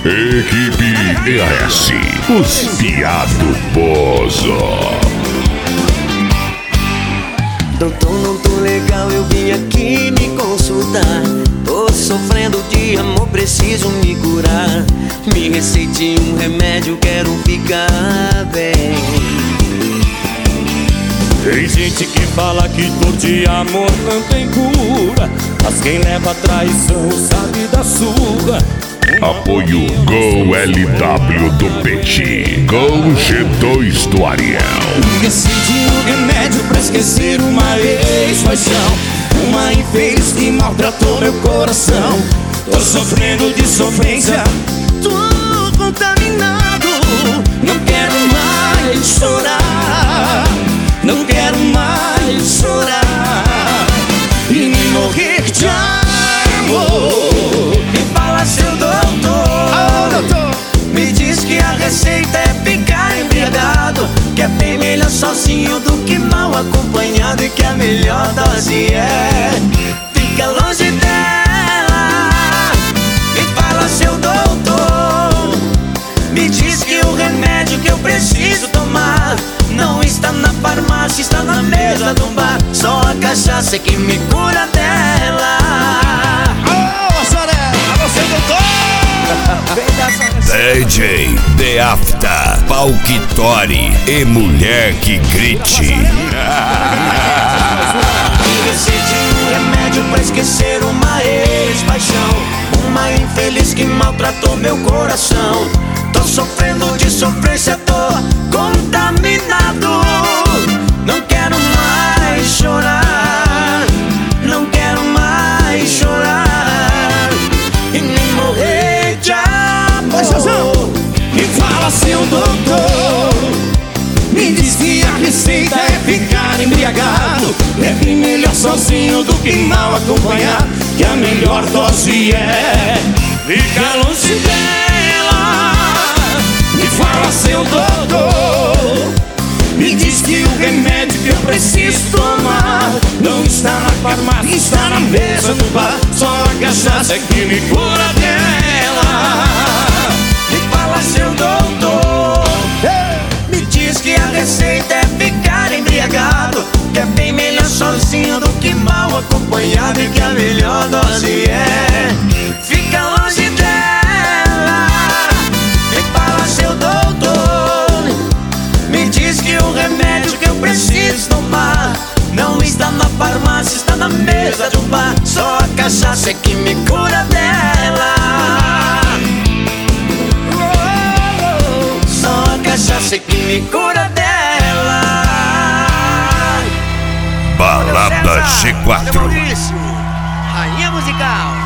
Equipe EAS, os piado Bozo. Doutor, não tô legal, eu vim aqui me consultar. Tô sofrendo de amor, preciso me curar. Me receite um remédio, quero ficar bem. Tem gente que fala que dor de amor não tem cura, mas quem leva a traição sabe da sua. Apoio Gol LW do Petit, Gol G2 do Ariel. Receite um remédio pra esquecer uma ex-paixão, uma infeliz que maltratou meu coração. Tô sofrendo de sofrência, tô contaminado. Não quero mais chorar, não quero mais chorar e nem morrer de amor. Me fala, seu doutor, me diz que a receita é ficar embriagado, que é bem melhor sozinho do que mal acompanhado, e que a melhor dose é fica longe dela. Me fala, seu doutor, me diz que o remédio que eu preciso tomar não está na farmácia, está na mesa do bar. Só a cachaça que me cura dela. DJ The Afta, Palquitori e Mulher que Grite. Receite um remédio pra esquecer uma ex-paixão, uma infeliz que maltratou meu coração. Tô sofrendo de sofrência, tô contaminado. Não quero mais chorar, não quero mais chorar e nem morrer de amor. Me fala, seu doutor, me diz que a receita é ficar embriagado, é bem melhor sozinho do que mal acompanhado, que a melhor dose é ficar longe dela. Me fala, seu doutor, me diz que o remédio que eu preciso tomar não está na farmácia, está na mesa do bar. Só a cachaça que me cura dela. Me fala, seu doutor, me diz que a receita é ficar embriagado, que é bem melhor sozinho do que mal acompanhado, e que a melhor dose é fica longe dela. Me fala, seu doutor, me diz que o remédio que eu preciso tomar não está na farmácia, está na mesa do bar. Só a cachaça é que me cura dela. Só a cachaça é que me cura dela. Balada G4. Rainha musical.